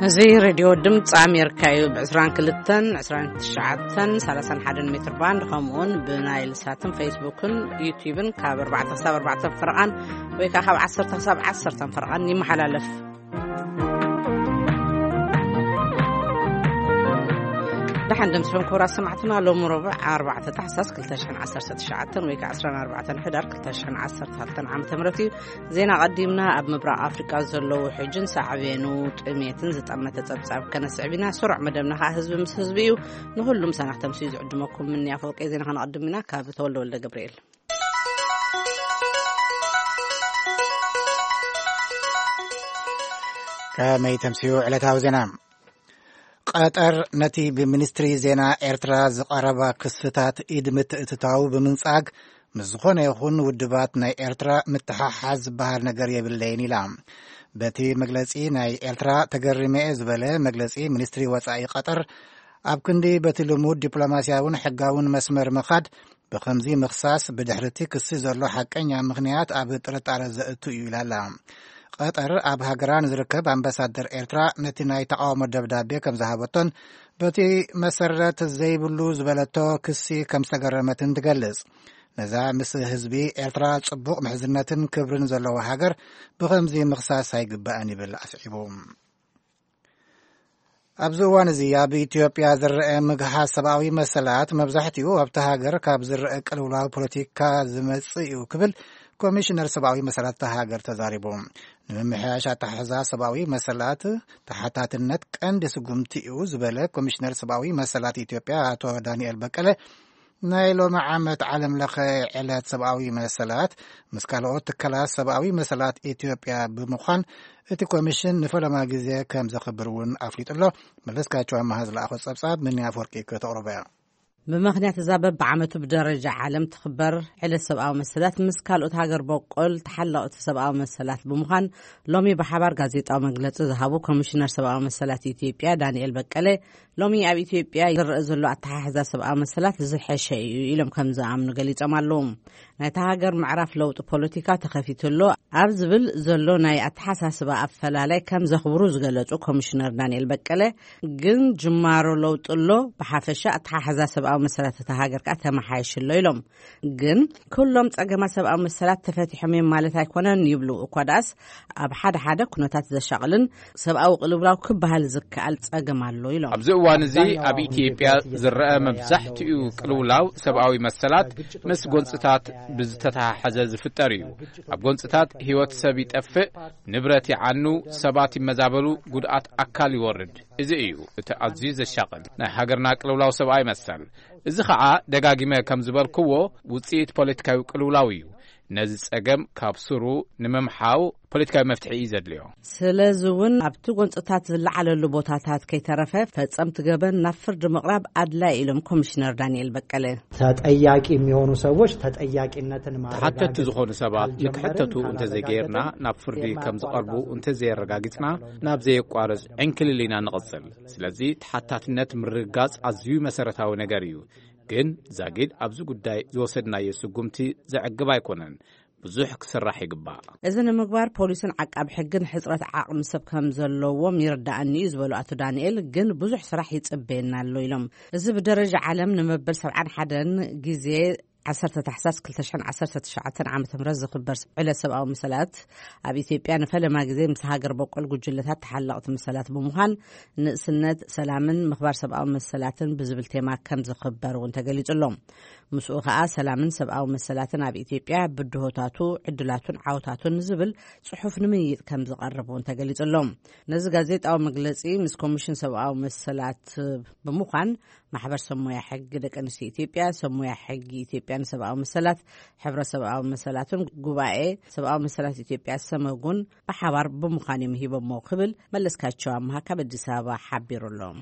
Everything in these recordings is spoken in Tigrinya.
زي راديو دمت أمريكا بعشران كلتن 29 متر باند خمون بنايل ساتن فيسبوكن يوتيوبن كابر 4 فرقان ويكا خاب 10 فرقان يمحلالف دحن دمسفن كورا سمعتنا لو مربع 4 تحساس كلتشن 10 شعتن ويكا 14 حدار كلتشن 10 عام تمرتي زينا قديمنا اب مبرا افريقيا زلو حجن سعبينو طميتن زطمت تصبصاب كنسعبينا سرع مدمنا حزب مس حزبيو نهلم سنه تمسيز عدمكم من يافوق زينا كنقدمنا كاب تولد ولد جبريل كما تمسيو على تاوزنا قطر نتي بمنستري زينا ኤርትራ زقربا كسفتات إدمت اتتاو بمنصاق مزخون يخون ودبات ناي ኤርትራ متححز بهار نگر يبلين إلام بتي مجلسي ناي ኤርትራ تقرمي زبالة مجلسي منستري وصاي قطر أبكندي بتي لمود دبلوماسياون حقاون مسمر مخاد بخمزي مخصاص بدحرتي كسي زرلو حقين مغنيات أبطرت على زأتو يلالام قطر أب هاجران زركب أمباسادر إيرترا نتناي تقاوم الدبدابية كم زهابطن بتي مسرة الزيبلو زبلتو كسي كم سجرمتن تجلس نزاع مس حزبي إيرترا صبوق محزنتن كبرن زلوا هاجر بخمزي مخصاص هيقبأني بالأسعبهم أبزوان زيا بإثيوبيا زرق مجها سبعوي مسلات مبزحتيو أبتهاجر كاب زرق كلولا بوليتيكا زمصيو كبل كوميشنر سبعوي مسلات تهاجر تزاربهم نمحياشا تحزا سبعوي مسلات تحتات النت كاند سقمتيو زبالة كوميشنر سبعوي مسلات إثيوبيا أتو دانيال بكالة نايلو معامت عالم لخي علات سبعوي مسلات مسكالوت كلاس سبعوي مسلات إثيوبيا بمخان اتي كوميشن نفلما جزية كام زخبرون أفريط الله ملسكاتشو أما هذا الأخذ سبساب من يافوركي كتغربيا بمخنيات زابب بعمته بدرجة عالم تخبر على السبعة مسلات مسكال أتهاجر بقول تحلقت سبعة مسلات بمخان لومي بحبر غازيت أو مجلس ذهبوا كوميشنر سبعة مسلات إثيوبيا دانيال بكالة لومي أبي إثيوبيا يرزلوا التححز سبعة مسلات زح شيء إلهم كم زعم نقليت أمالهم نتهاجر معرف لوط بوليتيكا تخفيت له أرزبل زلوا ناي أتحسس سبعة فلالي كم زخبروز قالت كوميشنر دانيال بكالة جن جمارو لوط له بحفشة أتححز سبعة مسلات تهاجر كأتها محايش الليلهم جن كلهم تأجمع سبعة مسلات تفتح من مالتها يكونن يبلو أقداس أبحد حدا كنوتات ذا شغلن سبعة وقلوبلاو كبها الزكاة تأجمع الليلهم أبزوان زي أبي إثيوبيا زرقة مبزحتيو قلولاو سبعة مسلات مس قنصتات بزتتها حزاز فتريو أب قنصتات هيوت سبيت أفق نبرتي عنو سباتي مزابلو قدعات أكالي ورد إذا إيو تأزيز الشغل نحقرنا قلولاو سبعة مسل إذا خاء دقاقيمة كم زبال كوو وطيت بوليتكاو قلولاويو نزل أجم كابسرو نممحاو بوليتكا مفتحي زدليو سلازون أبتو قنصتات على اللبوتات كي ترفه فتصمت جبن نفرد مقرب أدلا إلهم كوميشنر دانيال بكالة تتأياك إميونو سووش تتأياك إنتن ما حتى تزخون سبات يكحتتو انت زي غيرنا نفردي كم زقربو انت زي رقاقتنا ناب زي قوارز انكل لينا نغصل سلازي تحتاتنت مرقاز أزيو مسارتاو نغاريو ግን ዛጊድ አብዙ ጉዳይ ዝወሰድና የሱጉምቲ ዘዕግባ ይኮነን ብዙሕ ክስራሕ ይግባእ እዘን ምግባር ፖሊስን ዓቃብ ሕግን ሕጽረት ዓቅሚ ሰብ ከም ዘለዎም ይርዳእኒ ዝበሉ አቶ ዳንኤል ግን ብዙሕ ስራሕ ይጽበየና ኣሎ ኢሎም እዚ ብደረጃ ዓለም ንመበል 71 ጊዜ 10 تحساس 2019 عام تمرز خبر على 7 مسلات اب اثيوبيا نفلما غزي مسهاجر بقول جلتات تحلقت مسلات بمخان نسنت سلامن مخبر 7 مسلاتن بزبل تيما كم زخبر وانت قليصلهم مسوخا سلامن 7 مسلاتن اب اثيوبيا بدهوتاتو عدلاتون عاوتاتون زبل صحف نميت كم زقربوا انت قليصلهم نز غازيت او مجلسي مس كوميشن 7 مسلات بمخان محبر سمويا حق دقنسي اثيوبيا سمويا حق اثيوبيا سبعة مسلات حبر 7 مسلاتون قبائي 7 مسلات إثيوبيا سمغون بحوار بمخاني مهيب موقبل ملسكاتشو عمها كبدسابة حبيرو اللهم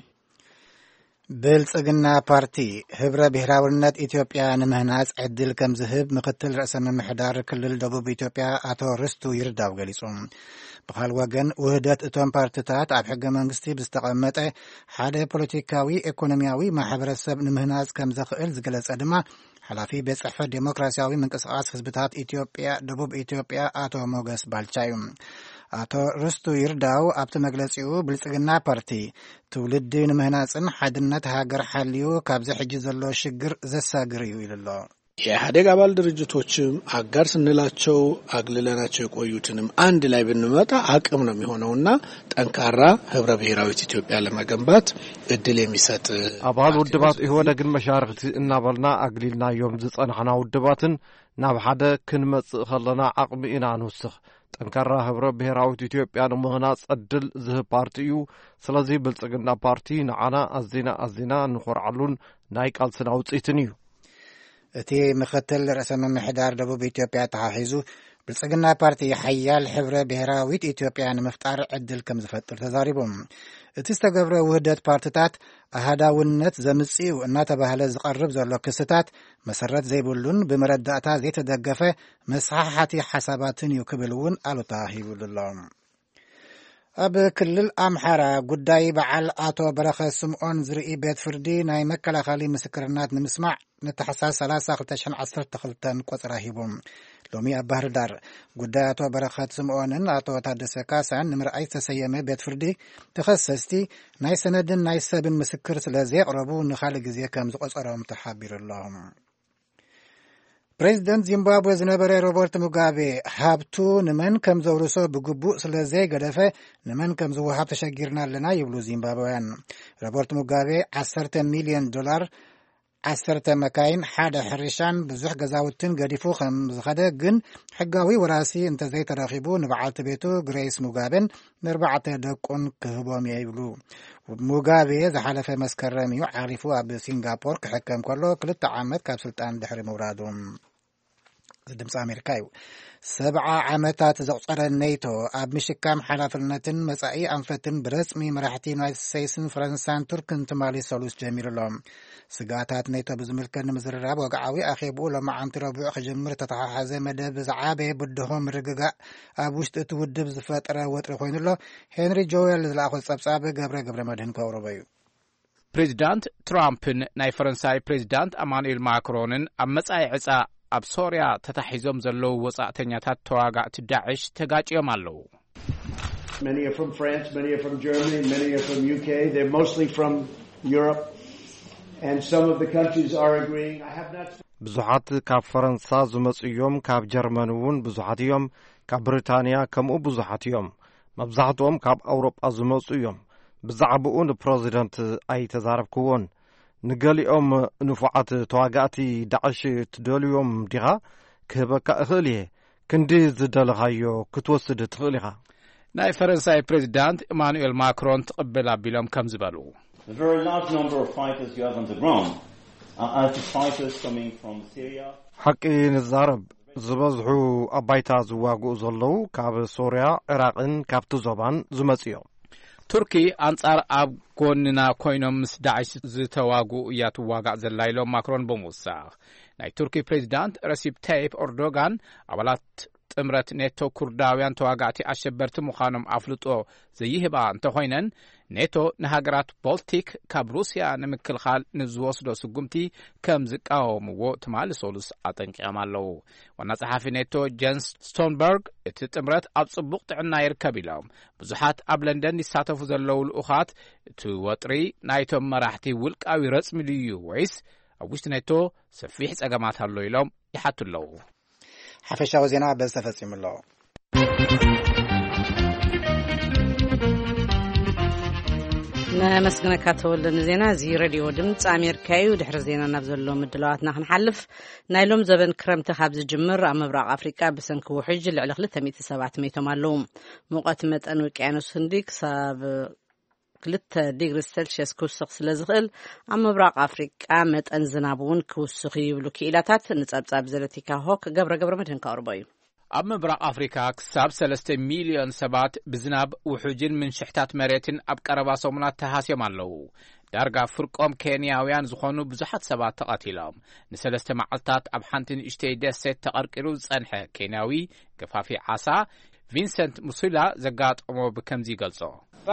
بلصقنا بارتي هبرة بهراورنات إثيوبيا نمهناز عدل كم زهب مقتل رأس محدار كل دبوب إثيوبيا أتو رستو يرداو قليصهم بخال وغن وهدات اتوان بارتتات عب حق منغستي بستقامته حدا بوليتيكاوي ايكونومياوي ማሕበረሰብ نمهناز كم زخئل زقلص أدما حلافي بصحفة ديمقراسياوي منقسقاس حزبታት ኢትዮጵያ ደቡብ ኢትዮጵያ አቶ ሞገስ ባልቻዩ አቶ ርስቱ ይርዳው ኣብቲ መግለጺኡ ብልጽግና ፓርቲ ትውልዲ ንምህናጽን ሓድነት ሃገር ሓልዩ ካብዚ ሕጂ ዘሎ ሽግር ዘሳግር እዩ ኢልሎ። የኢህአዴግ አባል ድርጅቶችም አጋር ስንላቸው አግልለናቸው የቆዩትንም አንድ ላይ ብንመጣ አቅም ነው የሚሆነውና ጠንካራ ህብረ ብሔራዊት ኢትዮጵያ ለመገንባት እድል የሚሰጥ አባል ውድባት ይወደግን መሻርክቲ እናበልና አግሊልናዮም ዝጸናሕና ውድባትን ናብ ሓደ ክንመጽእ ከለና አቅሚ ኢና ንውስኽ ጠንካራ ህብረ ብሔራዊት ኢትዮጵያ ንምህናጽ ዕድል ዝህብ ፓርቲ እዩ። ስለዚ ብልጽግና ፓርቲ ንዓና ኣዚና ንኮርዓሉን ናይ ቃልስና ውጽኢትን እዩ። እቲ ምክትል ርእሰ ምምሕዳር ደቡብ ኢትዮጵያ ተሓሒዙ ብልጽግና ፓርቲ ሓያል ሕብረ ብሔራዊት ኢትዮጵያ ንምፍጣር ዕድል ከም ዝፈጥር ተዛሪቦም እቲ ዝተገብረ ውህደት ፓርቲታት ኣሃዳውነት ዘምጽኡ እናተባህለ ዝቐርብ ዘሎ ክስታት መሰረት ዘይብሉን ብመረዳእታ ዘይተደገፈ መስሓሓቲ ሓሳባትን እዩ ክብል እውን ኣሉታ ሂቡሎም። ኣብ ክልል ኣምሓራ ጉዳይ በዓል አቶ በረኸ ስምዖን ዝርኢ ቤት ፍርዲ ናይ መከላኸሊ ምስክርናት ንምስማዕ ንታሕሳስ 30 2012 ቆጽራ ሂቦም ሎሚ ኣብ ባህር ዳር ጉዳይ አቶ በረኸት ስምዖንን አቶ ታደሰ ካሳን ንምርኣይ ዝተሰየመ ቤት ፍርዲ ተኸሰስቲ ናይ ሰነድን ናይ ሰብን ምስክር ስለ ዘቕረቡ ንኻልእ ግዜ ከም ዝቆጸሮም ተሓቢሩሎም። ፕሬዚደንት ዚምባብዌ ዝነበረ ሮበርት ሙጋቤ ሃብቱ ንመን ከም ዘውርሶ ብግቡእ ስለ ዘይገደፈ ንመን ከም ዝወሃብ ተሸጊርና ኣለና ይብሉ ዚምባብውያን። ሮበርት ሙጋቤ $10 ሚልዮን 10 መካይን ሓደ ሕርሻን ብዙሕ ገዛውትን ገዲፉ ከም ዝኸደ ግን ሕጋዊ ወራሲ እንተዘይተረኺቡ ንበዓልቲ ቤቱ ግሬስ ሙጋቤን ን4 ደቁን ክህቦም ይብሉ። ሙጋቤ ዝሓለፈ መስከረም እዩ ዓሪፉ ኣብ ሲንጋፖር ክሕከም ከሎ 2 ዓመት ካብ ስልጣን ድሕሪ ምውራዱ። ድምፂ ኣሜሪካ እዩ። 70 ዓመታት ዘቁፀረ ኔቶ ኣብ ምሽካም ሓላፍነትን መጻኢ ኣንፈትን ብረስሚ መራሕቲ ዩናይትድ ስቴትስን ፈረንሳይን ቱርክን ትማሊ ሰሉስ ጀሚሩሎም ስጋታት ኔቶ ብዝምልከት ንምዝርራብ ወግዓዊ ኣኼቡ ሎማዓንቲ ረቡዕ ክጅምር ተተሓሓዘ መደብ ዝዓበየ ብድሆም ርግጋእ ኣብ ውሽጢ እቲ ውድብ ዝፈጠረ ወጥሪ ኮይኑሎ ሄንሪ ጆዌል ዝለኣኾ ጸብጻብ ገብረ መድህን ከውርበ እዩ። ፕሬዚዳንት ትራምፕን ናይ ፈረንሳይ ፕሬዚዳንት አማኑኤል ማክሮንን ኣብ መጻኢ ዕጻ ኣብ ሶርያ ተታሒዞም ዘለዉ ወጻእተኛታት ተዋጋእቲ ዳዕሽ ተጋጭዮም ኣለዉ። Many are from France, many are from Germany, many are from UK. They're mostly from Europe. And some of the countries are agreeing. I have not ብዙሓት ካብ ፈረንሳ ዝመጹ እዮም፣ ካብ ጀርመን እውን ብዙሓት እዮም፣ ካብ ብሪታንያ ከምኡ ብዙሓት እዮም፣ መብዛሕትኦም ካብ ኣውሮጳ ዝመጹ እዮም። ብዛዕባኡ ንፕሬዚደንት ኣይተዛረብክዎን። ንገሊኦም ንፉዓት ተዋጋእቲ ዳዕሽ ትደልዮም ዲኻ ክህበካ እኽእል እየ። ክንዲ ዝደለኻዮ ክትወስድ ትኽእል ኢኻ። ናይ ፈረንሳይ ፕሬዚዳንት ኢማኑኤል ማክሮን ትቕበል ኣቢሎም ከም ዝበሉ The very large number of fighters you have on the ground are fighters coming from Syria. ሓቂ ንዛረብ ዝበዝሑ ኣባይታ ዝዋግኡ ዘለዉ ካብ ሶርያ፣ ኢራቅን ካብቲ ዞባን ዝመጽ እዮም። ቱርኪ አንጻር ኣብ ጎንና ኮይኖም ምስ ዳዕሽ ዝተዋግኡ እያ ትዋጋእ ዘላ ኢሎም ማክሮን ብምውሳኽ ናይ ቱርኪ ፕሬዚዳንት ረሲፕ ታይፕ ኤርዶጋን ኣባላት ጥምረት ኔቶ ኩርዳውያን ተዋጋእቲ ኣሸበርቲ ምዃኖም ኣፍልጦ ዘይህባ እንተኾይነን ኔቶ ንሃገራት ቦልቲክ ካብ ሩስያ ንምክልኻል ንዝወስዶ ስጉምቲ ከም ዝቃወምዎ ትማሊ ሰሉስ ኣጠንቂቖም ኣለዉ። ዋና ጸሓፊ ኔቶ ጀንስ ስቶንበርግ እቲ ጥምረት ኣብ ጽቡቕ ጥዕና ይርከብ ኢሎም ብዙሓት ኣብ ለንደን ይሳተፉ ዘለዉ ልኡኻት እቲ ወጥሪ ናይቶም መራሕቲ ውልቃዊ ረጽሚ ድዩ ወይስ ኣብ ውሽጢ ኔቶ ሰፊሕ ጸገማት ኣሎ ኢሎም ይሓቱ ኣለዉ። ሓፈሻዊ ዜና በዚ ተፈጺሙ ኣሎ። መስግነካ ተወልደን ዜና እዚ ሬድዮ ድምፂ ኣሜሪካ እዩ። ድሕሪ ዜና ናብ ዘሎ ምድላዋትና ክንሓልፍ ናይ ሎም ዘበን ክረምቲ ካብ ዝጅምር ኣብ ምብራቕ ኣፍሪቃ ብሰንኪ ውሕጅ ልዕሊ 200 ሰባት ሞይቶም ኣለዉ። ሙቐት መጠን ውቅያኖስ ህንዲ ክሳብ 2 ዲግሪ ሴልሽየስ ክውስኽ ስለ ዝኽእል ኣብ ምብራቕ ኣፍሪቃ መጠን ዝናብ እውን ክውስኽ ይብሉ ክኢላታት ንጸብጻብ ዘለቲካ ሆክ ገብረ መድህን ካቅርቦ እዩ። ኣብ ምብራቕ ኣፍሪካ ክሳብ 3 ሚልዮን ሰባት ብዝናብ ውሕጅን ምንሽሕታት መሬትን ኣብ ቀረባ ሰሙናት ተሃስዮም ኣለዉ። ዳርጋ ፍርቆም ኬንያውያን ዝኾኑ ብዙሓት ሰባት ተቐቲሎም ን3 መዓልታት ኣብ ሓንቲ ንእሽተይ ደሴት ተቐርቂሩ ዝጸንሐ ኬንያዊ ገፋፊ ዓሳ ቪንሰንት ሙሱላ ዘጋጠሞ ብከምዚ ይገልጾ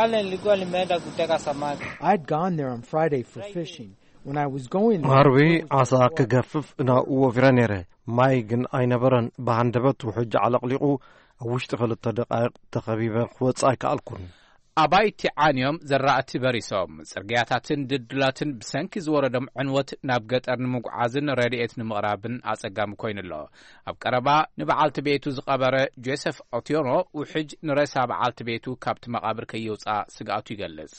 I'd gone there on Friday for fishing. When I was going there, ማርቢ ዓሳ ክገፍፍ እናኡ ወፊረ ነይረ። ማይ ግን ኣይነበረን። ብሃንደበት ውሕጅ ዓለቕሊቑ ኣብ ውሽጢ 2 ደቂቕ ተኸቢበ ክወጽእ ኣይከኣልኩን። ኣባይቲ ዓንዮም ዘራእቲ በሪሶም ጽርግያታትን ድልድላትን ብሰንኪ ዝወረዶም ዕንወት ናብ ገጠር ንምጉዓዝን ረድኤት ንምቕራብን ኣጸጋሚ ኮይኑሎ። ኣብ ቀረባ ንበዓልቲ ቤቱ ዝቐበረ ጆሴፍ ኦትዮኖ ውሕጅ ንረሳ በዓልቲ ቤቱ ካብቲ መቓብር ከየውፃእ ስግኣቱ ይገልጽ።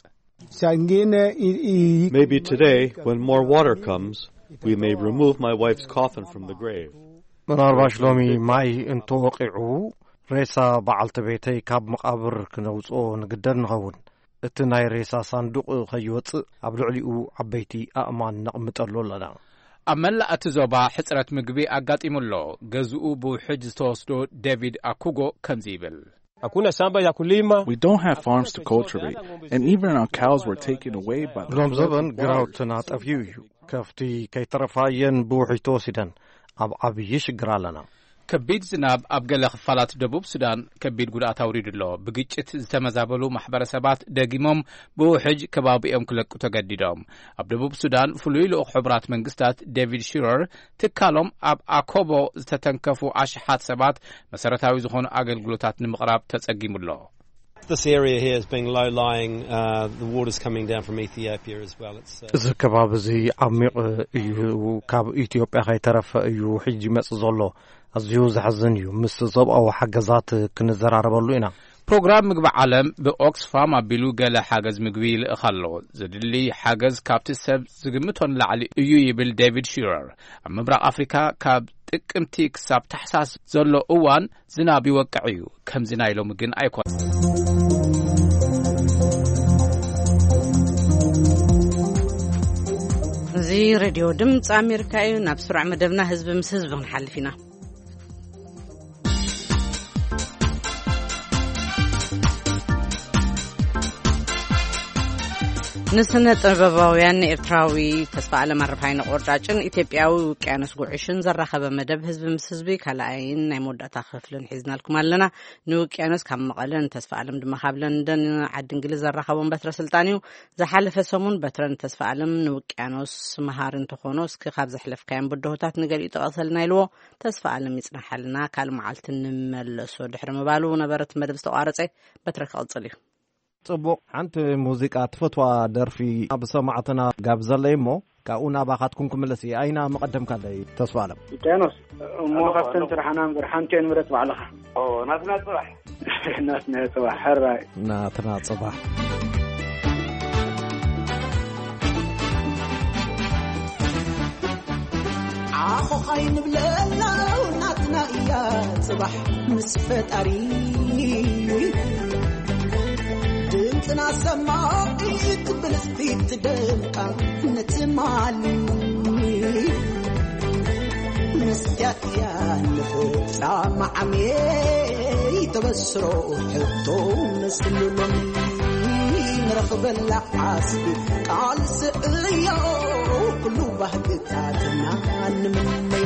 Maybe today, when more water comes, we may remove my wife's coffin from the grave. ምናልባሽ ሎሚ ማይ እንተወቂዑ ሬሳ በዓልቲ ቤተይ ካብ መቓብር ክነውፅኦ ንግደድ ንኸውን። እቲ ናይ ሬሳ ሳንዱቕ ኸይወፅእ ኣብ ልዕሊኡ ዓበይቲ ኣእማን ነቕምጠሉ ኣለና። ኣብ መላእ እቲ ዞባ ሕፅረት ምግቢ ኣጋጢሙሎ ገዝኡ ብውሕጅ ዝተወስዶ ዴቪድ ኣኩጎ ከምዚ ይብል። We don't have farms to cultivate, and even our cows were taken away by the ሎም ዘበን ግራውትና ጠፍዩ እዩ። ከፍቲ ከይተረፋየን ብውሕጅ ተወሲደን ኣብ ዓብዪ ሽግር ኣለና። ከቢድ ዝናብ ኣብ ገለ ክፋላት ደቡብ ሱዳን ከቢድ ጉድኣት ኣውሪዱሎ ብግጭት ዝተመዛበሉ ማሕበረሰባት ደጊሞም ብውሕጅ ከባቢኦም ክለቁ ተገዲዶም። ኣብ ደቡብ ሱዳን ፍሉይ ልኡኽ ሕቡራት መንግስታት ዴቪድ ሽረር ትካሎም ኣብ ኣኮቦ ዝተተንከፉ ኣሽሓት ሰባት መሰረታዊ ዝኾኑ ኣገልግሎታት ንምቕራብ ተጸጊሙሎ። This area here is being low-lying. The water's coming down from Ethiopia as well. እዚ ከባቢ እዚ ዓሚቕ እዩ ካብ ኢትዮጵያ ከይተረፈ እዩ ሕጂ መጽእ ዘሎ ኣዝዩ ዘሕዝን እዩ። ምስ ሰብኣዊ ሓገዛት ክንዘራረበሉ ኢና። ፕሮግራም ምግቢ ዓለም ብኦክስፋም ኣቢሉ ገለ ሓገዝ ምግቢ ይልእኽ ኣሎ። ዘድሊ ሓገዝ ካብቲ ሰብ ዝግምቶን ላዕሊ እዩ ይብል ዴቪድ ሽረር። ኣብ ምብራቕ ኣፍሪካ ካብ ጥቅምቲ ክሳብ ታሕሳስ ዘሎ እዋን ዝናብ ይወቅዕ እዩ። ከምዚ ናይ ሎሚ ግን ኣይኮን። እዚ ሬድዮ ድምፂ ኣሜሪካ እዩ። ናብ ስሩዕ መደብና ህዝቢ ምስ ህዝቢ ክንሓልፍ ኢና። ንስነ ጥበባውያን ኤርትራዊ ተስፋዓለም ኣረፋይነ ቆርጫጭን ኢትዮጵያዊ ውቅያኖስ ጉዕሽን ዘራኸበ መደብ ህዝቢ ምስ ህዝቢ ካልኣይን ናይ መወዳእታ ክፍልን ሒዝናልኩም ኣለና። ንውቅያኖስ ካብ መቐለን ተስፋዓለም ድማ ካብ ለንደን ዓዲ እንግሊዝ ዘራኸቦም በትረ ስልጣን እዩ። ዝሓለፈ ሰሙን በትረን ተስፋዓለም ንውቅያኖስ መሃር እንትኾኖ እስኪ ካብ ዘሕለፍካዮም ብድሆታት ንገሊኡ ጠቐሰልና ኢልዎ ተስፋዓለም ይጽናሓልና ካል መዓልቲ እንመለሶ ድሕሪ ምባሉ ነበረት መደብ ዝተቋረፀ በትረ ክቕጽል እዩ። ጽቡቕ ሓንቲ ሙዚቃ ትፈትዋ ደርፊ ኣብ ሰማዕትና ጋብዘለይ እሞ ካብኡ ናባኻትኩም ክምለስ እየ። ኣይና መቐደምካ ለይ ተስፋዓለም ውቅያኖስ እሞ ካብተን ስራሕና እምበር ሓንቲ ንብረት ባዕልኻ ናትና ጽባሕ ናትና ጽባሕ ሕራይ ናትና ጽባሕ ዓኹ ኸይንብለና ናትና እያ ጽባሕ ምስ ፈጣሪ ድምፅና ሰማዒት ብልስቲት ትደምቃ ነትማሊ መስትያት እያ ንፍጻመ ዓመይ ተበስሮ ሕቶ መስልሎሚ ንረኽበላ ዓስቢ ቃል ስእዮ ኩሉ ባህግታትና ንምነዮ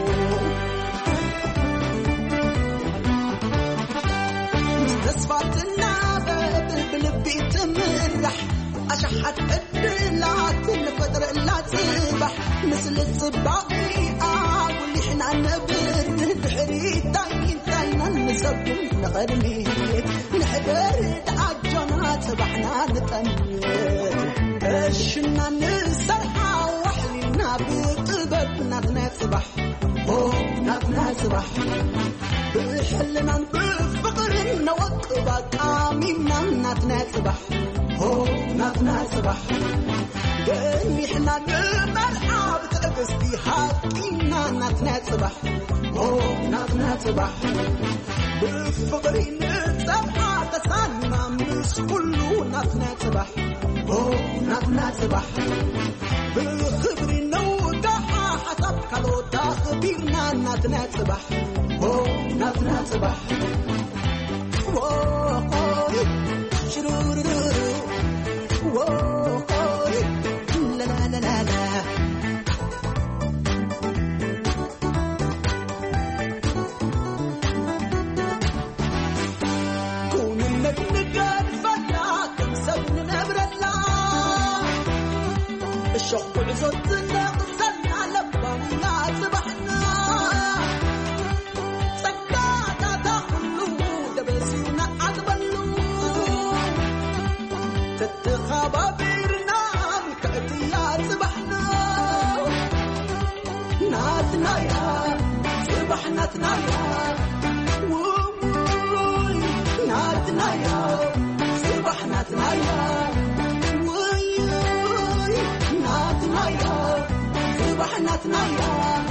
ተስፋትና بلبيت مرح أشحت أدلات نفطر لا تصبح مثل الصباقي أقول إحنا نبر بحري تاين نسبب نغرميت نحضر تعجنا صبحنا نتنيت إشنا نسرحة وحلنا بطببنا نصبح نتنا صبح بحلنا بفقر نوقف قامينا نتنا صبح نتنا صبح قلبي إحنا نمرحة بتقستي حقينا نتنا صبح نتنا صبح بفقر نصبح تسانا مش كله نتنا صبح نتنا صبح بخبر نودها حسب كلو تخبيرنا نتنا صبح نتنا صبح شرورو لا لا لا لا لا كون النقاد فلا كمسون نبرلا الشوق عزتنا غزلنا لبنا صبحنا سكانا تخلو ناتنايا ناتنايا صبح ناتنايا ناتنايا صبح ناتنايا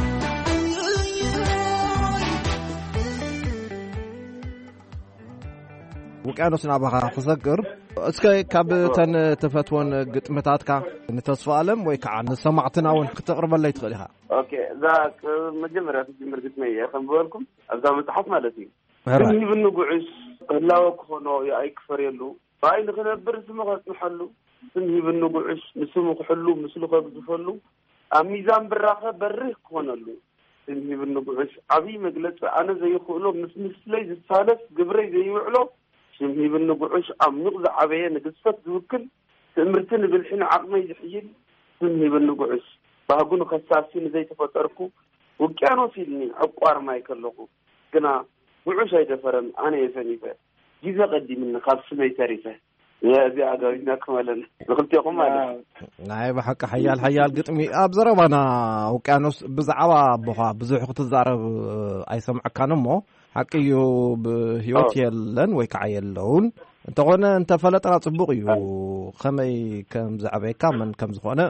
ውቅያኖስ ናባኻ ክሰግር እስከ ካብተን ተፈትወን ግጥምታትካ ንተስፋ አለም ወይ ከዓ ንሰማዕትና እውን ክትቅርበለይ ትኽእል ኢኻ ኦኬ ዛክ መጀመርያ ትጅምር ግጥመይ ከምበልኩም ኣብዛ መጽሓፍ ማለት እዩ ግን ብንጉዕስ ህላወ ክኾኖ የኣይ ክፈርየሉ ባይ ንኽነብር ስሙ ከጽንሐሉ ስምሂ ብንጉዕስ ንስሙ ክሕሉ ምስሉ ከግዝፈሉ ኣብ ሚዛን ብራኸ በርህ ክኾነሉ ስምሂ ብንጉዕስ ዓብይ መግለፂ ኣነ ዘይኽእሎ ምስ ምስለይ ዝሳለፍ ግብረይ ዘይውዕሎ ስምሂ ብንጉዕስ ዓሚቕ ዝዓበየ ንግዝፈት ዝውክል ትእምርትን ብልሕን ዓቕመይ ዝሕይል ስምሂ ብንጉዕስ ባህጉን ከሳሲ ንዘይተፈጠርኩ ውቅያኖስ ኢልኒ ዕቋር ማይ ከለኹ ግና ጉዑሽ ኣይደፈረን ኣነ የፈኒፈ ጊዜ ቀዲምኒ ካብ ስመይ ተሪፈ እዚኣ ጋቢና ክመለን ንክልቲኹም ማለት ናይ ብሓቂ ሓያል ግጥሚ ኣብ ዘረባና ውቅያኖስ ብዛዕባ ቦኻ ብዙሕ ክትዛረብ ኣይሰምዐካን እሞ ሓቂዩ ብህይወት የለን ወይ ከዓ የለውን እንተኾነ እንተፈለጠና ጽቡቕ እዩ ከመይ ከም ዝዓበየካ መን ከም ዝኾነ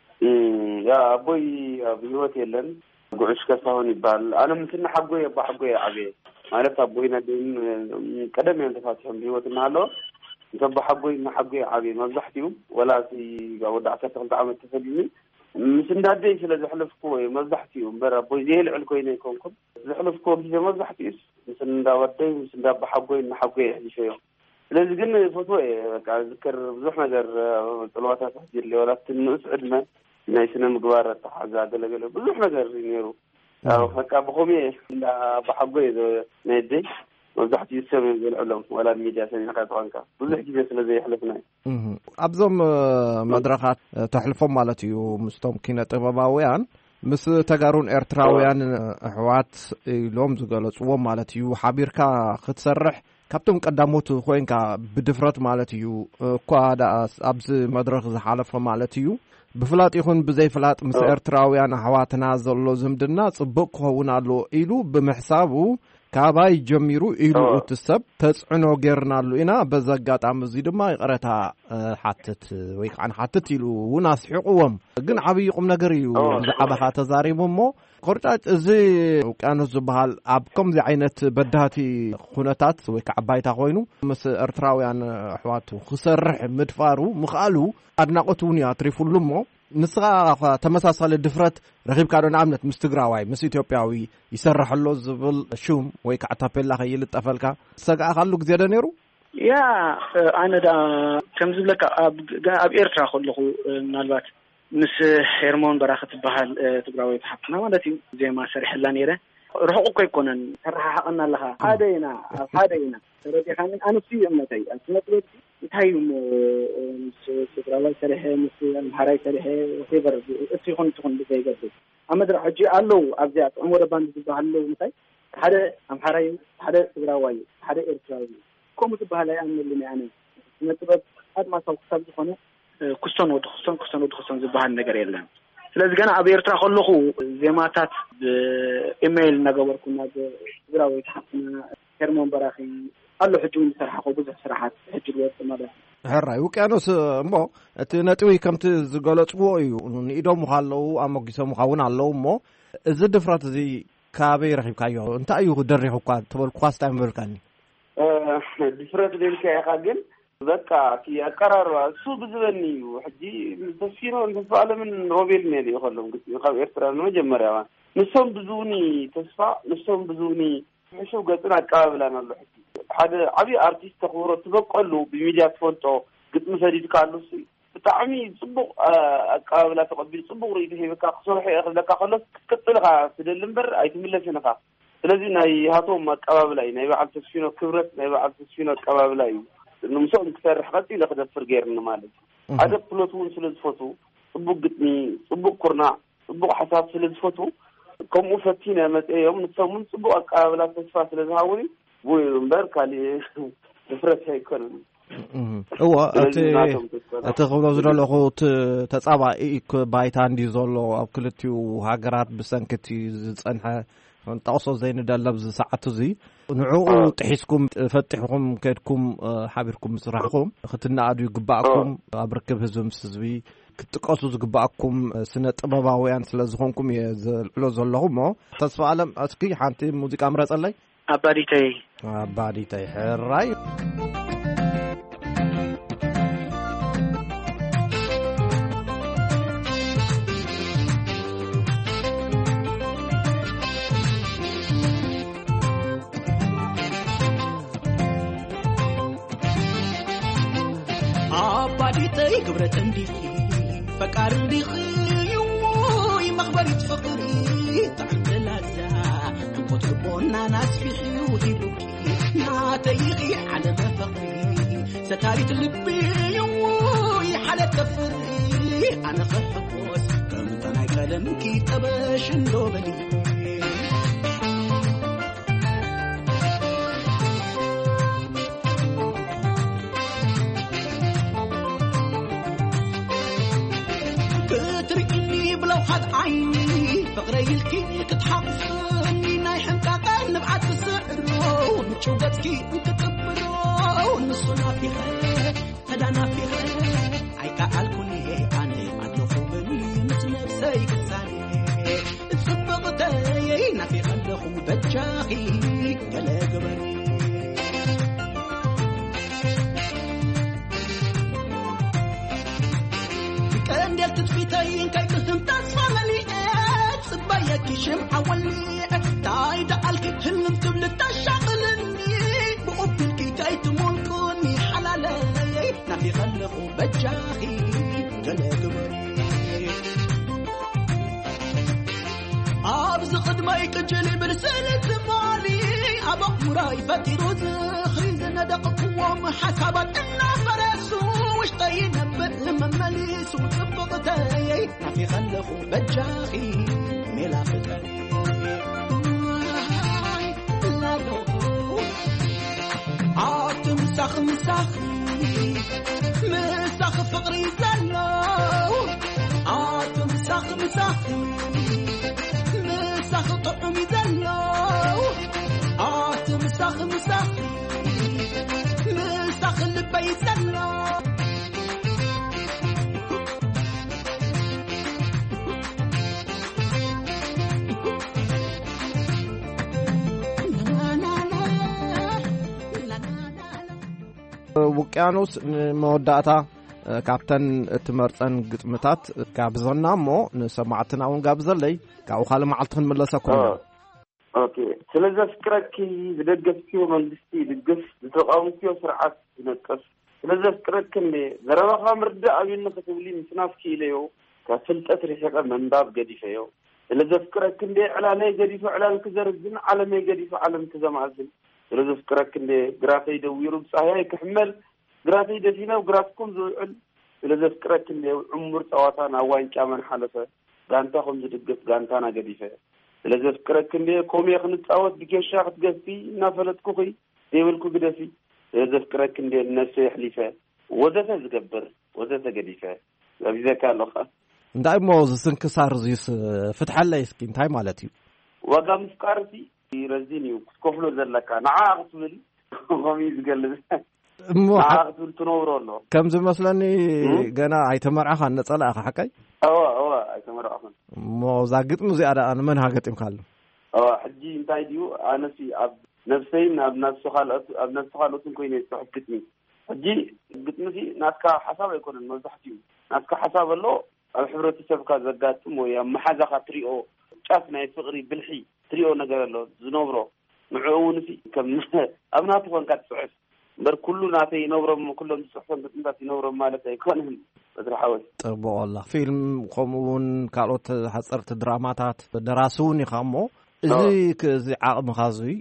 ያ ኣቦይ ኣብ ህይወት የለን ጉዑሽ ከሳሁን ይባል ኣነ ምስና ሓጎይ ኣቦይ ዓበየ ማለት ኣቦይና ደን ቀደም እዮም ተፋትሖም ብህይወት እናሃለወ እንተቦ ሓጎይ ዓበየ መብዛሕትኡ ወላሲ ወዲ 12 ዓመት ተሰሊኒ ምስ እንዳደይ ስለ ዘሕለፍክዎ መብዛሕትኡ እምበር ኣቦይ ዘይልዕል ኮይነ ይኮንኩም ዘሕለፍክዎ ግዜ መብዛሕትኡስ ምስ እንዳወደይ ምስ እንዳቦ ሓጎይ ኣሕሊፈዮ ስለዚ ግን ፈትወ በቃ ዝክር ብዙሕ ነገር ጥልዋታት ሕጂለ ወላቲ ንእስ ዕድመ ናይ ስነ ምግባር ተሓዛ ገለገለ ብዙሕ ነገር ነይሩ በቃ ብኸመይ እንዳቦሓጎይ ነደይ መብዛሕትኡ ሰብ ዝልዕሎም ወላ ሚድያ ሰሚዕካ ትኾንካ ብዙሕ ግዜ ስለ ዘይሕልፍና ኣብዞም መድረኻት ተሕልፎም ማለት እዩ ምስቶም ኪነ ጥበባውያን ምስ ተጋሩን ኤርትራውያን ኣሕዋት ኢሎም ዝገለጽዎም ማለት እዩ ሓቢርካ ክትሰርሕ ካብቶም ቀዳሞት ኮይንካ ብድፍረት ማለት እዩ እኳ ኣብዚ መድረኽ ዝሓለፈ ማለት እዩ ብፍላጥ ይኹን ብዘይፍላጥ ምስ ኤርትራውያን ኣሕዋትና ዘሎ ዝምድና ጽቡቕ ክኸውን ኣሎ ኢሉ ብምሕሳቡ ካባይ ጀሚሩ ኢሉ እትሰብ ተጽዕኖ ጌርናሉ ኢና በዛ አጋጣሚ እዚ ድማ ይቀረታ ሓትት ወይ ከዓ ሓትት ኢሉ እውን ኣስሒቁዎም ግን ዓብይ ቁም ነገር እዩ ብዛዕባኻ ተዛሪቡ እሞ ቆርጫጭ እዚ ውቅያኖስ ዝበሃል ኣብ ከምዚ ዓይነት በዳህቲ ኩነታት ወይ ከዓ ባይታ ኮይኑ ምስ ኤርትራውያን ኣሕዋቱ ክሰርሕ ምድፋሩ ምኽኣሉ ኣድናቆት እውን ኣትሪፉሉ እሞ ንስኻ ተመሳሳሊ ድፍረት ረኺብካ ዶ ንኣብነት ምስ ትግራዋይ ምስ ኢትዮጵያዊ ይሰርሐሎ ዝብል ሹም ወይ ከዓ ታፔላ ከይልጠፈልካ ሰጋእካሉ ግዜ ዶ ነይሩ ያ ኣነ ዳ ከም ዝብለካ ኣብ ኤርትራ ከለኹ ምናልባት ምስ ሄርሞን በራኸ ትበሃል ትግራዋይ ተሓፍና ማለት እዩ ዜማ ሰሪሕላ ነይረ ርሑቕ እኮ ኣይኮነን ተረሓሓቕና ኣለኻ ሓደ ኢና ተረዲኻንን ኣንስቲ እምነተይ ኣስነጥበት እንታይ ሞ ምስ ትግራዋይ ሰሪሐ ምስ ኣምሓራይ ሰሪሐ ፌቨር እቲ ይኹን ዘይገብር ኣብ መድረክ ሕጂ ኣለው ኣብዚኣ ጥዑም ወረባንዲ ዝበሃል ኣለው እንታይ ሓደ ኣምሓራይ ሓደ ትግራዋይ ሓደ ኤርትራዊ ከምኡ ዝበሃል ኣይኣምነሉን ኣነ ስነጥበብ ኣድማሳዊ ክሳብ ዝኾነ ክስቶን ወዲ ክስቶን ዝበሃል ነገር የለን ስለዚ ገና ኣብ ኤርትራ ከለኹ ዜማታት ብኢሜይል እናገበርኩና ብትግራዋይ ተሓፍና ሄርሞን በራኺ ኣሎ ሕጂ እውን ዝሰርሓኮ ብዙሕ ስራሓት ሕጂ ዝወፅ ማለት ሕራይ ውቅያኖስ እሞ እቲ ነጥቢ ከምቲ ዝገለጽዎ እዩ ንኢዶም ካለው ኣመጊሶም እውን ኣለው እሞ እዚ ድፍረት እዚ ካበይ ረኺብካዮ እንታይ እዩ ደሪኹካ ትበልኩ ኳስታይ ምብልካኒ ድፍረት ደልካ ኢኻ ግን በቃ ኣቀራርባ እሱ ብዝበኒ እዩ ሕጂ ተስፊኖ እንተስፋለምን ኖቤል ነይሩ ይኸሎም ግን ካብ ኤርትራ መጀመርያ ንሶም ብዙኒ ተስፋ ንሶም ብዙኒ ሕሸው ገጽን ኣቀባብላን ኣሎ ሕጂ ሓደ ዓብይ ኣርቲስት ተኽብሮ ትበቀሉ ብሚድያ ትፈልጦ ግጥሚ ፈዲድካ ኣሉሲ ብጣዕሚ ጽቡቕ ኣቀባብላ ተቐቢል ጽቡቕ ርእይቶ ሂብካ ክሰርሖ ይኽእለካ ከሎስ ክትቅፅልካ ትደሊ እምበር ኣይትምለስን ኢኻ ስለዚ ናይ ሃቶም ኣቀባብላ እዩ ናይ በዓል ተስፊኖ ክብረት ናይ በዓል ተስፊኖ ኣቀባብላ እዩ ንምሶም ክሰርሕ ቀፂለ ክደፍር ገይርኒ ማለት እዩ ሓደ ክፍሎት እውን ስለ ዝፈቱ ጽቡቕ ግጥሚ ጽቡቕ ኩርናዕ ጽቡቕ ሓሳብ ስለ ዝፈቱ ከምኡ ፈቲነ መፅኦም ንሶም እውን ጽቡቕ ኣቀባብላ ተስፋ ስለ ዝሃውን ወይ እምበር ካሊእ ድፍረት ኣይኮነን እዎ እቲ ክብሎ ዝደለኹ ተጻባኢ ባይታ እንዲ ዘሎ ኣብ ክልቲኡ ሃገራት ብሰንኪቲ ዝጸንሐ እንጣውሶ ዘይንደለብ ዝሰዓቱ እዚ ንዕኡ ጥሒስኩም ፈቲሕኩም ከድኩም ሓቢርኩም ምስራሕኩም ክትናኣዱ ይግባአኩም ኣብ ርክብ ህዝቢ ምስ ህዝቢ ክትጥቀሱ ዝግባአኩም ስነ ጥበባውያን ስለ ዝኾንኩም የዘልዕሎ ዘለኹም ተስፋ ዓለም እስኪ ሓንቲ ሙዚቃ ምረፀለይ ኣባዲተይ ሕራይ أباديتي كبرت انديخي فكار انديخي يوي مخبريت فقري تعمد لازا نقود ربونا ناس في خيوتي بوكي ناتيخي على ما فقري ستاريت اللبي يوي حالة تفري أنا خفقوس كمتنا كلمكي تباش ندوبلي عيني فقري الكي كتحقصني ناي حمقاقا نبعت بسعرو نتشوقتكي نكتبرو نصنا في خير هدانا في خير عيكا عالكوني أنا عدلفو بني مثل نفسي كتساني تصبغتي نافي خلخو بجاخي كلا قبري كلام ديال تدفيتين كي تسم تصفالي صبايك شمعة ولي تايد قالك هلم تبلت تشغلني بقبلك كي تملكوني حلالي نافي خلقو بجاخي جلا قبري أبز خدميك جلي برسالة مالي أبق مراي فتي رزخي زندق قوام حسابات النفرسو وشطي نبت لما مليس وطبقتي نافي خلقو بجاخي ميلا فتري مسخ مسخ مسخ فقري زلو مسخ مسخ مسخ طعمي زلو مسخ مسخ مسخ لبي زلو ውቅያኖስ መወዳእታ ካፕተን እትመርፀን ግጥምታት ጋብዘና እሞ ንሰማዕትና እውን ጋብዘለይ ካብኡ ካልእ መዓልቲ ክንመለሰኩም ኦኬ ስለዚ ፍቅረኪ ዝደገፍክዮ መንግስቲ ድግፍ ዝተቃወምክዮ ስርዓት ዝነቀፍ ስለዚ ፍቅረኪ ዘረባኻ ምርዳእ ኣብዩኒ ክትብሊ ምስናፍኪ ኢለዮ ካብ ፍልጠት ርሒቐ መንባብ ገዲፈዮ ስለዚ ፍቅረኪ ዕላመይ ገዲፉ ዕላም ክዘርዝን ዓለመይ ገዲፉ ዓለም ክዘማዝን ስለዚ ፍቅረኪ ግራፈይ ደዊሩ ብፀሃይ ክሕመል ግራፈይ ደፊና ግራፍኩም ዝውዕል ስለዚ ፍቅረኪ ዕሙር ፀዋታ ናብ ዋንጫ መን ሓለፈ ጋንታ ከም ዝድገፍ ጋንታና ገዲፈ ስለዚ ፍቅረኪ ኮሜ ክንፃወት ብኬሻ ክትገፊ እናፈለጥኩ ዘይብልኩ ግደፊ ስለዚ ፍቅረኪ ነፍሰ ይሕሊፈ ወዘተ ዝገብር ወዘተ ገዲፈ ኣብዘካ ኣለኻ እንታይ ሞ ዝስንክሳር እዙይስ ፍትሓለይ እስኪ እንታይ ማለት እዩ ዋጋ ምፍቃርቲ يرزيني كفلو زلكا نعاق تبل غمي زقلب نعاق تبل تنورو له كم زمسلني جنا هيتمرعخ نصلا اخ حكاي هيتمرعخ مو زاقط مو زياده انا من هاقطم خالو حجي انتاي ديو انا في نفسين اب نفس خالتن كوين يستحقتني حجي قطمي ناسكا حساب يكون مزحتي ناسكا حساب له الحبرة سبكا زقاتم ويا محازخه تريو ጫፍና ፍቅሪ ብልሒ ትሪኦ ነገር ኣሎ ዝነብሮ ንዕውን ሲ ከም ኣብናት ኮንካ ትጽዕፍ በር ኩሉ ናተይ ይነብሮም ኩሎም ዝጽሕፈን ብጥንታት ይነብሮም ማለት ኣይኮነን በዝራሓወት ጥርቦ والله ፊልም ከምኡውን ካልኦት ሓጸርቲ ድራማታት ደራሲውን ይኻሞ እዚ ዓቕምኻ እዙይ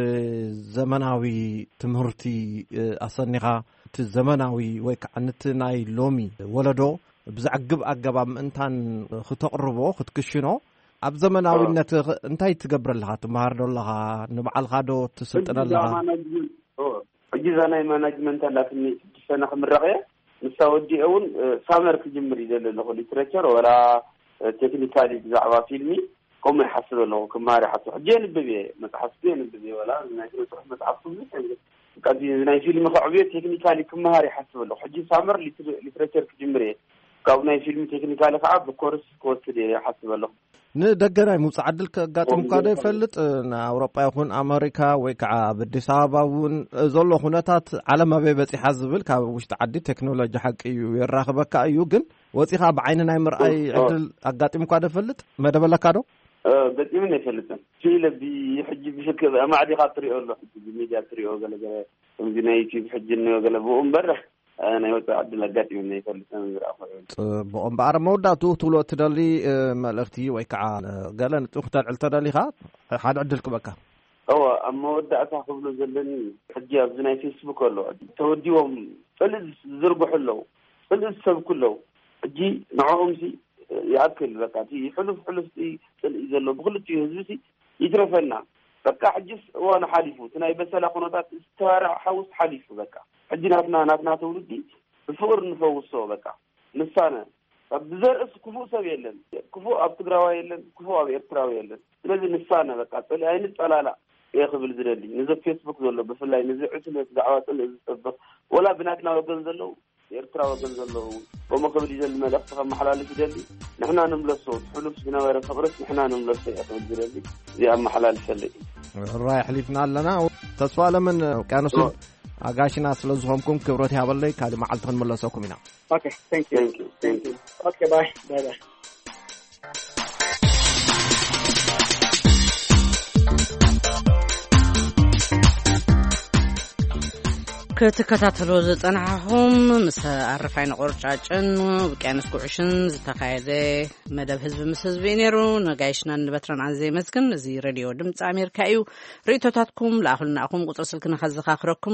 ብዘመናዊ ትምህርቲ ኣሰኒኻ እቲ ዘመናዊ ወይ ከዓ ነቲ ናይ ሎሚ ወለዶ ብዛዕግብ ኣገባብ ምእንታን ክትቕርቦ ክትክሽኖ ኣብ ዘመናዊነት እንታይ ትገብረለኻ ትማሃርዶለኻ ንበዓልኻ ዶ ትስልጥነለኻ እጅዛናይ ማናጅመንት ኣላትኒ ሰነ ክምረቐየ ንሳወዲ እውን ሳመር ክጅምር ይዘለለኹ ሊትሬቸር ወላ ቴክኒካሊ ብዛዕባ ፊልሚ كم يحصل له كم هاري حصل حجين ببيه متحسبين ببيه ولا نحن تروح متعصب قاعد ناي فيلم خعبيه تكنيكالي كم هاري حصل له حجي سامر ليتراتشر كجمري كاو ناي فيلم تكنيكالي خعب بكورس كورس دي حصل له ንደገናይ ሙጽ ዓድል ከጋጥም ካደ ይፈልጥ ንኣውሮጳ ይኹን ኣሜሪካ ወይ ከዓ በአዲስ አበባ እውን ዘሎ ኩነታት ዓለም ኣበይ በፂሓ ዝብል ካብ ውሽጢ ዓዲ ቴክኖሎጂ ሓቂ እዩ ይራኸበካ እዩ ግን ወፂኻ ብዓይኒ ናይ ምርኣይ ዕድል ኣጋጢም ካደ ይፈልጥ መደበለካ ዶ ገጢምን ይፈልጥን ፊልም ቢሕጂ ብሽክል ማዕዲ ኻትሪኦ ሎ ሕጂ ሚዲያ ትሪኦ ገለገለ ከምዚ ናይ ዩቲዩብ ሕጂ ነው ገለበኡ እምበር أنا يوتا عبد اللقات من يفلسن غير بقوم بعرف موداتو تولو تدلي ملختي ويكعا قالن تختار التدلي خاط حد عدلك بكا هو اما ودعتها قبل زلني حجي ابزناي فيسبوك ولا توديهم فلز زربح له فلز سب كله حجي معهم سي ياكل بكا في حلف اذا لو بغلتي هزبسي يترفنا بكا حجس وانا حليفو تناي بسلا قنوتات استوارع حوس حليفو بكا حجينا ناتنا تولدي بفور نفوسو بكا نسانا بزرس كفو سب يلن كفو اب تግራዋ يلن كفو اب ኤርትራዊ يلن ስለዚህ نسانا بكا طلع አይነት ጠላላ يخبل ዝደልي نز فيسبوك ዘሎ بفላይ نز ዕስለት ዳዕዋጥን ዝጥብቅ ولا بناتنا ወገን ዘሎ ኤርትራ ወገን ዘሎ ومخبل يزل ملف محلال ዝደልي نحنا نملسو حلف ዝነበረ خبرت نحنا نملسو يخبل ዝደልي زي محلال شلي رايح حليفنا لنا تسوا لمن كانوا أغاشنا سلزهمكم كبرت هابلي كاد معلتن ملصوكم هنا. Okay, thank you. Okay, bye. ክትከታተሉ ዝጸናሕኹም ምስ ኣረፋይን ቁርጫጭን ውቅያኖስ ጉዕሽን ዝተኻየደ መደብ ህዝቢ ምስ ህዝቢ ነይሩ ነጋይሽና ንበትረን ኣንዘይ መስግን እዚ ሬድዮ ድምፂ ኣሜሪካ እዩ ርእቶታትኩም ለኣኹልናኹም ቁፅሪ ስልክና ከዘኻኽረኩም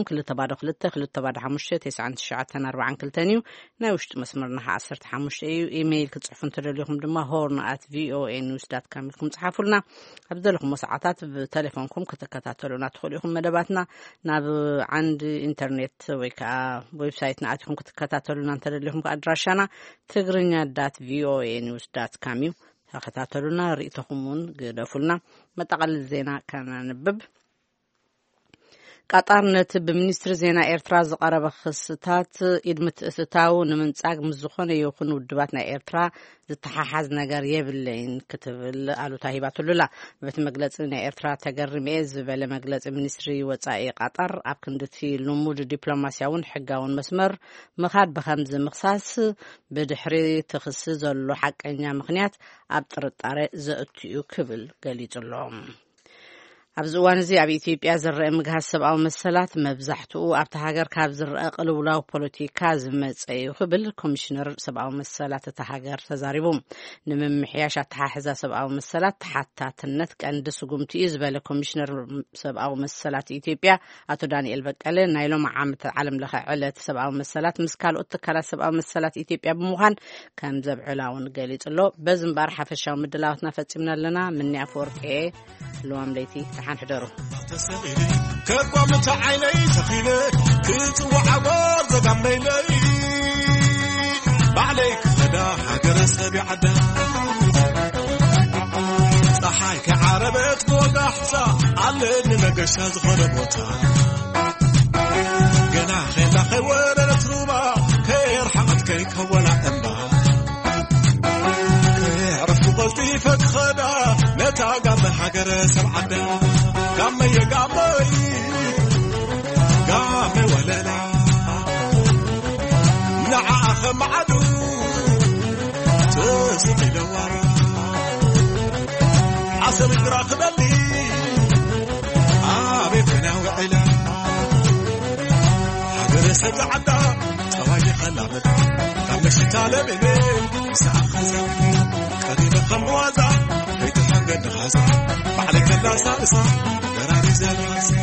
2259994 እዩ ናይ ውሽጢ መስመርና 15 እዩ ኢሜይል ክትጽሕፉ እንተደልኹም ድማ horn@voanews.com ኢልኩም ጽሓፉልና ኣብ ዘለኹም ሰዓታት ብቴሌፎንኩም ክትከታተሉና ትኽእሉ ኢኹም መደባትና ናብ ዓንዲ ኢንተርኔት ወይ ከዓ ዌብሳይት ናኣትኩም ክትከታተሉና እንተደልኹም ኣድራሻና tigrinya.voanews.com እዩ ተከታተሉና ርእቶኹምን ግደፉልና መጠቃለል ዜና ከናንብብ ቃጣርነት ብሚኒስትሪ ዜና ኤርትራ ዝቀረበ ክስታት ኢድምት እትታው ንምንጻግ ምዝኾነ ይኹን ውድባት ናይ ኤርትራ ዝተሓሓዝ ነገር የብለይን ክትብል ኣሉታ ሂባትሉላ በቲ መግለጺ ናይ ኤርትራ ተገርሜ ዝበለ መግለጺ ሚኒስትሪ ወጻኢ ቃጣር ኣብ ክንድቲ ልሙድ ዲፕሎማስያውን ሕጋውን መስመር ምኻድ በከምዚ ምኽሳስ ብድሕሪ ትኽስ ዘሎ ሓቀኛ ምኽንያት ኣብ ጥርጣሬ ዘእትዩ ክብል ገሊጹሎም ኣብዚ እዋን እዚ ኣብ ኢትዮጵያ ዝረአ ምግሃዝ ሰብኣዊ መሰላት መብዛሕትኡ ኣብቲ ሃገር ካብ ዝረአ ቅልውላው ፖለቲካ ዝመጸ እዩ ክብል ኮሚሽነር ሰብኣዊ መሰላት እታ ሃገር ተዛሪቡ ንምምሕያሽ ኣተሓሕዛ ሰብኣዊ መሰላት ተሓታትነት ቀንዲ ስጉምቲ እዩ ዝበለ ኮሚሽነር ሰብኣዊ መሰላት ኢትዮጵያ ኣቶ ዳንኤል በቀለ ናይ ሎም ዓመት ዓለም ለኸ ዕለት ሰብኣዊ መሰላት ምስ ካልኦት ትካላት ሰብኣዊ መሰላት ኢትዮጵያ ብምዃን ከም ዘብዕላውን ገሊጹሎ በዝምባር ሓፈሻዊ ምድላዋትና ፈጺምና ኣለና ምንያ ፈወርቄ لوام ليتي تحان حدرو كقوم تعيني تخيلي كنت وعبار زقام ليلي بعليك غدا حقر سبي عدا صحايك عربت قود أحسا عليني نقشاز غربوتا قناخي لخي ورنت روبا كي رحمت كي كولا أنبا كي عرفت قلتي فتخدا نتا قام حقر سبعدا قام ولا لا نعاخ معدو تسقي لورا عصر دراخ بلي بيتنا وعلا حقر سبعدا تواجه خلابت قام شتال بني ساعة خزاني قريب خموازا بيت حقر نخازا بعلك الله سالسا قراري زالواسي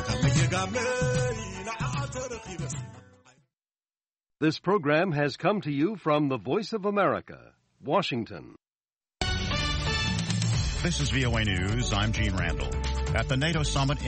This program has come to you from the Voice of America, Washington. This is VOA News. I'm Gene Randall. At the NATO summit